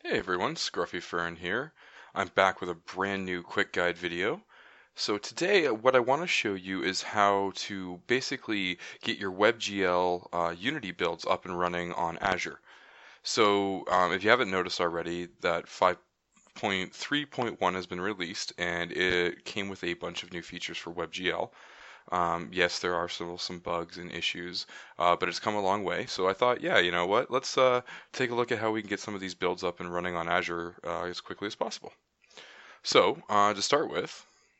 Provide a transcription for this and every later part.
Hey everyone, Scruffy Fern here. I'm back with a brand new quick guide video. So today what I want to show you is how to basically get your WebGL Unity builds up and running on Azure. So if you haven't noticed already, that 5.3.1 has been released and it came with a bunch of new features for WebGL. Yes, there are still some bugs and issues, but it's come a long way. So I thought, yeah, you know what? Let's take a look at how we can get some of these builds up and running on Azure as quickly as possible. So to start with,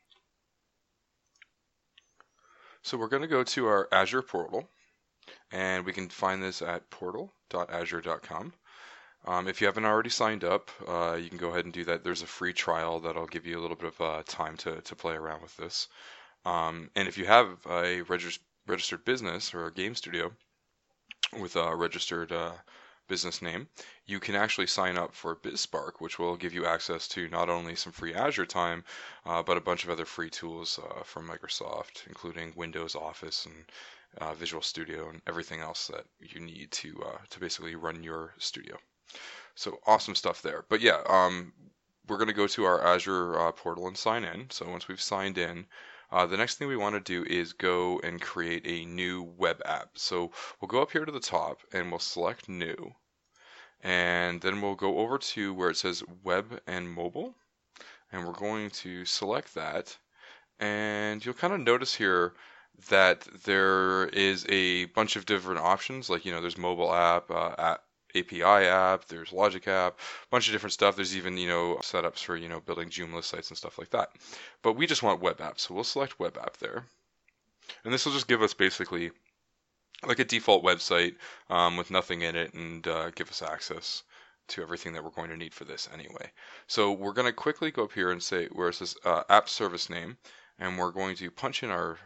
so we're going to go to our Azure portal, and we can find this at portal.azure.com. If you haven't already signed up, you can go ahead and do that. There's a free trial that'll give you a little bit of time to play around with this. And if you have a registered business or a game studio with a registered business name, you can actually sign up for BizSpark, which will give you access to not only some free Azure time, but a bunch of other free tools from Microsoft, including Windows Office and Visual Studio and everything else that you need to basically run your studio. So awesome stuff there. But yeah, we're going to go to our Azure portal and sign in. So once we've signed in, the next thing we want to do is go and create a new web app. So we'll go up here to the top and we'll select new. And then we'll go over to where it says web and mobile. And we're going to select that. And you'll kind of notice here that there is a bunch of different options. Like, there's mobile app, API app, there's Logic app, a bunch of different stuff. There's even, setups for, building Joomla sites and stuff like that. But we just want web app, so we'll select web app there. And this will just give us basically like a default website with nothing in it and give us access to everything that we're going to need for this anyway. So we're going to quickly go up here and say where it says app service name, and we're going to punch in our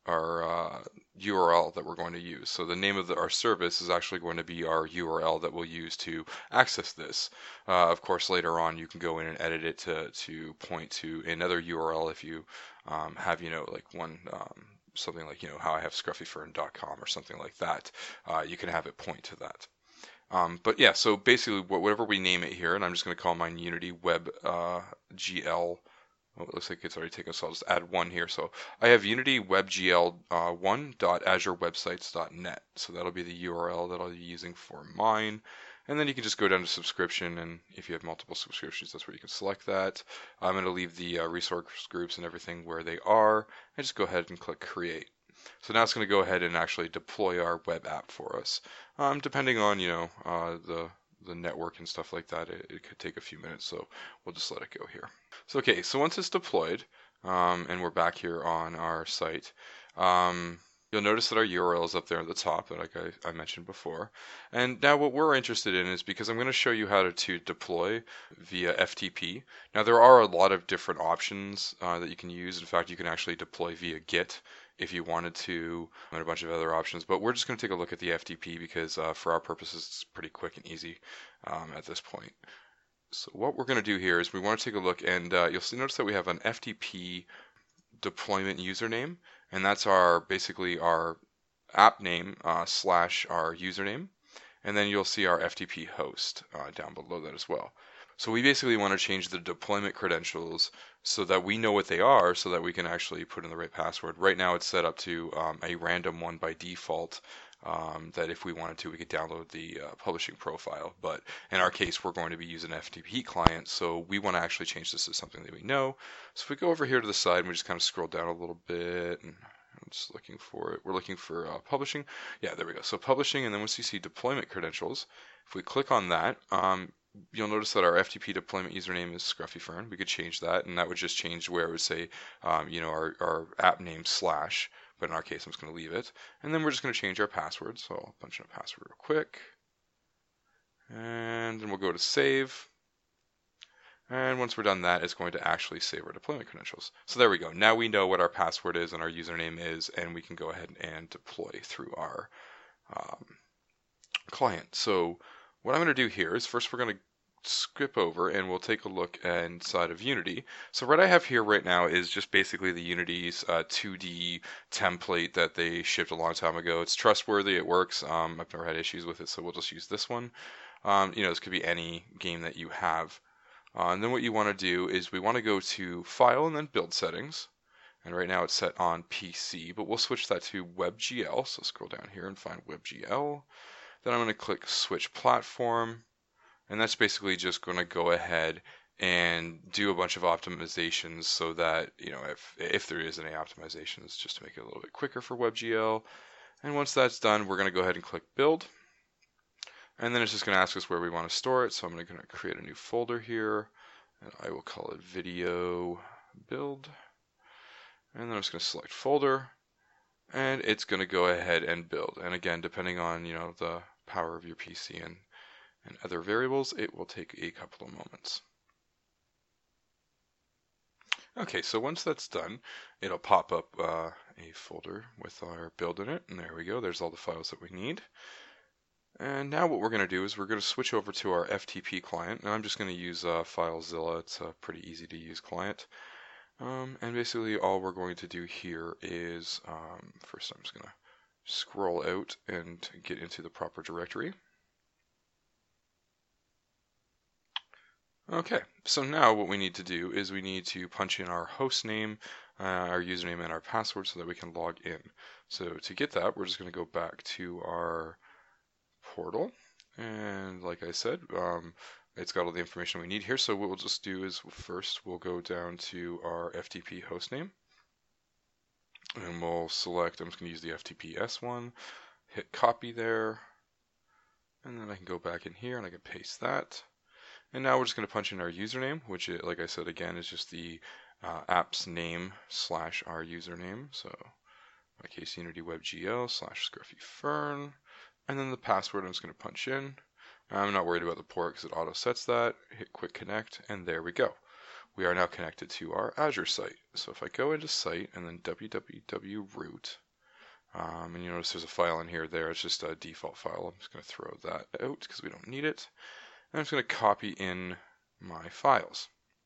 URL that we're going to use. So the name of our service is actually going to be our URL that we'll use to access this. Of course, later on you can go in and edit it to point to another URL if you have, like one something like, how I have scruffyfern.com or something like that. You can have it point to that. But yeah, so basically whatever we name it here, and I'm just going to call mine Unity Web GL. Oh, it looks like it's already taken, so I'll just add one here. So I have Unity WebGL 1.azurewebsites.net. So that'll be the URL that I'll be using for mine. And then you can just go down to subscription, and if you have multiple subscriptions, that's where you can select that. I'm going to leave the resource groups and everything where they are, and just go ahead and click Create. So now it's going to go ahead and actually deploy our web app for us. Depending on, the network and stuff like that, it could take a few minutes, so we'll just let it go here. So okay, so once it's deployed, and we're back here on our site, you'll notice that our URL is up there at the top, like I mentioned before. And now what we're interested in is, because I'm going to show you how to deploy via FTP. Now there are a lot of different options that you can use. In fact, you can actually deploy via Git if you wanted to, and a bunch of other options. But we're just going to take a look at the FTP because for our purposes, it's pretty quick and easy at this point. So what we're going to do here is we want to take a look, and you'll notice that we have an FTP deployment username, and that's basically our app name slash our username, and then you'll see our FTP host down below that as well. So we basically want to change the deployment credentials so that we know what they are, so that we can actually put in the right password. Right now it's set up to a random one by default, that if we wanted to, we could download the publishing profile. But in our case, we're going to be using an FTP client, so we want to actually change this to something that we know. So if we go over here to the side and we just kind of scroll down a little bit, and I'm just looking for it. We're looking for publishing. Yeah, there we go. So publishing, and then once you see deployment credentials, if we click on that, you'll notice that our FTP deployment username is scruffyfern. We could change that, and that would just change where it would say, our app name slash, but in our case, I'm just going to leave it. And then we're just going to change our password. So I'll punch in a password real quick. And then we'll go to save. And once we're done that, it's going to actually save our deployment credentials. So there we go. Now we know what our password is and our username is, and we can go ahead and deploy through our client. So what I'm going to do here is first we're going to skip over and we'll take a look inside of Unity. So what I have here right now is just basically the Unity's 2D template that they shipped a long time ago. It's trustworthy, it works. I've never had issues with it, so we'll just use this one. This could be any game that you have. And then what you want to do is we want to go to File and then Build Settings. And right now it's set on PC, but we'll switch that to WebGL. So scroll down here and find WebGL. Then I'm going to click Switch Platform. And that's basically just going to go ahead and do a bunch of optimizations so that, if there is any optimizations, just to make it a little bit quicker for WebGL. And once that's done, we're going to go ahead and click Build. And then it's just going to ask us where we want to store it. So I'm going to create a new folder here, and I will call it Video Build. And then I'm just going to select Folder, and it's going to go ahead and build. And again, depending on the power of your PC and other variables, it will take a couple of moments. Okay, so once that's done, it'll pop up a folder with our build in it, and there we go. There's all the files that we need. And now what we're going to do is we're going to switch over to our FTP client, and I'm just going to use FileZilla. It's a pretty easy to use client. And basically all we're going to do here is, first I'm just going to scroll out and get into the proper directory. Okay, so now what we need to do is we need to punch in our host name, our username, and our password so that we can log in. So to get that, we're just going to go back to our portal, and like I said, it's got all the information we need here. So what we'll just do is first we'll go down to our FTP hostname, and we'll select, I'm just going to use the FTP S1, hit copy there, and then I can go back in here and I can paste that. And now we're just going to punch in our username, which, like I said again, is just the app's name / our username. So in my case, Unity WebGL / ScruffyFern. And then the password I'm just going to punch in. I'm not worried about the port because it auto sets that. Hit quick connect, and there we go. We are now connected to our Azure site. So if I go into site and then www.root, and you notice there's a file in here there. It's just a default file. I'm just going to throw that out because we don't need it. And I'm just going to copy in my files.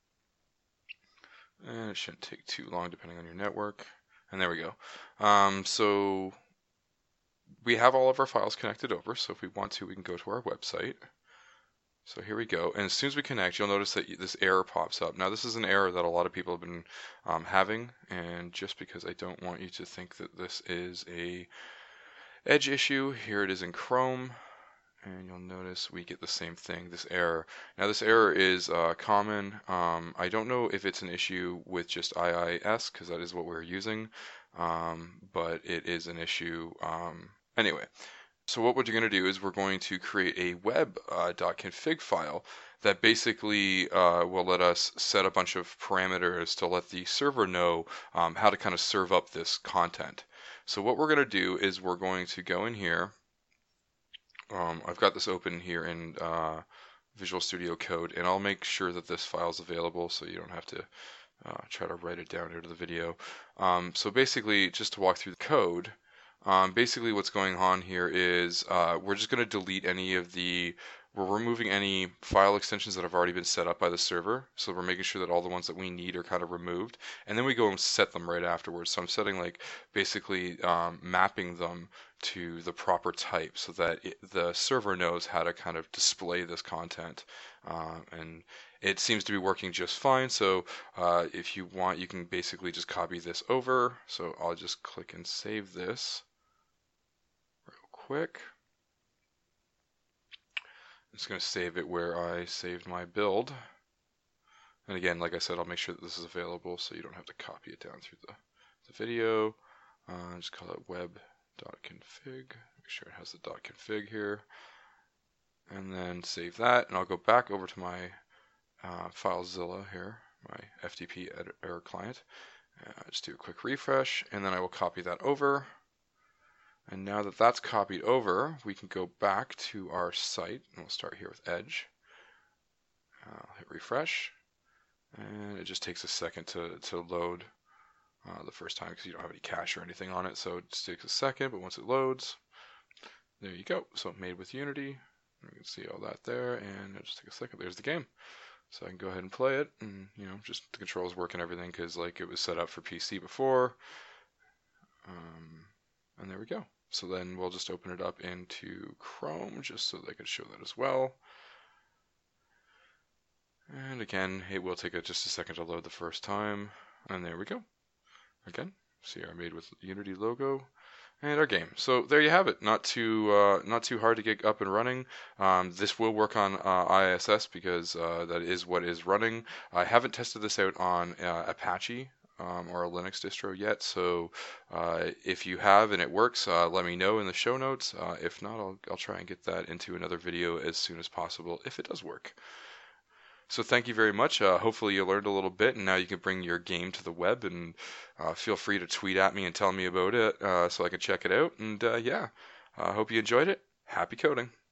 And it shouldn't take too long depending on your network. And there we go. So we have all of our files connected over. So if we want to, we can go to our website. So here we go. And as soon as we connect, you'll notice that this error pops up. Now this is an error that a lot of people have been having. And just because I don't want you to think that this is a Edge issue, here it is in Chrome. And you'll notice we get the same thing, this error. Now this error is common. I don't know if it's an issue with just IIS, because that is what we're using, but it is an issue anyway. So what we're going to do is we're going to create a web.config file that basically will let us set a bunch of parameters to let the server know how to kind of serve up this content. So what we're going to do is we're going to go in here. I've got this open here in Visual Studio Code, and I'll make sure that this file is available so you don't have to try to write it down into the video. So basically, just to walk through the code, basically what's going on here is we're just going to delete we're removing any file extensions that have already been set up by the server. So we're making sure that all the ones that we need are kind of removed. And then we go and set them right afterwards. So I'm setting basically mapping them to the proper type so that the server knows how to kind of display this content. And it seems to be working just fine. So if you want, you can basically just copy this over. So I'll just click and save this real quick. I'm just going to save it where I saved my build. And again, like I said, I'll make sure that this is available so you don't have to copy it down through the video. Just call it web.config. Make sure it has the .config here. And then save that. And I'll go back over to my FileZilla here, my FTP editor client. Just do a quick refresh, and then I will copy that over. And now that that's copied over, we can go back to our site, and we'll start here with Edge. I'll hit refresh, and it just takes a second to load the first time because you don't have any cache or anything on it, so it just takes a second, but once it loads, there you go. So made with Unity, you can see all that there, and it'll just take a second. There's the game. So I can go ahead and play it, and just the controls work and everything because it was set up for PC before. And there we go. So then we'll just open it up into Chrome just so that I can show that as well. And again, it will take just a second to load the first time. And there we go. Again, CR made with Unity logo. And our game. So there you have it. Not too hard to get up and running. This will work on IISS because that is what is running. I haven't tested this out on Apache or a Linux distro yet. So if you have and it works, let me know in the show notes. If not, I'll try and get that into another video as soon as possible if it does work. So thank you very much. Hopefully you learned a little bit, and now you can bring your game to the web. And feel free to tweet at me and tell me about it so I can check it out. And yeah, I hope you enjoyed it. Happy coding.